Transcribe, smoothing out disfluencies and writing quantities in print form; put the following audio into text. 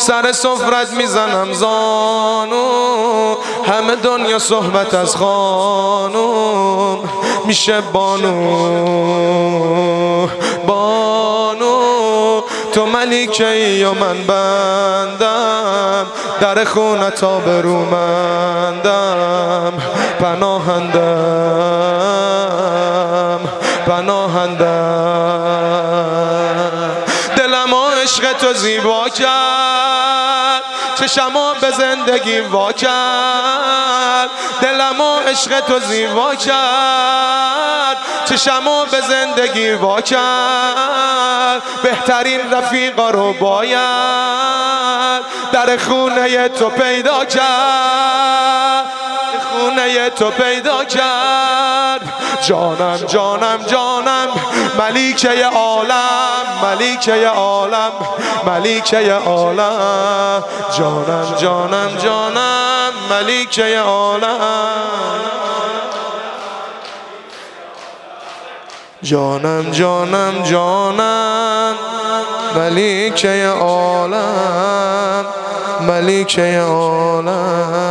سر سفرت میزنم زانو، همه دنیا صحبت از خانوم میشه بانو. بانو تو ملیکه ای و من بندم، در خونت آبرومندم، پناهندم پناهندم. دلم و عشق تو زیبا کرد، چشمو به زندگی وا کرد. دلم و عشق تو زیبا کرد، چشمو به زندگی وا کرد. بهترین رفیقا رو باید در خونه تو پیدا کرد، خونه تو پیدا کرد. جانم جانم جانم ملیکه عالم، ملیکه عالم، ملیکه عالم. جانم جانم جانم ملیکه عالم. جانم جانم جانم ملیکه عالم، ملیکه عالم.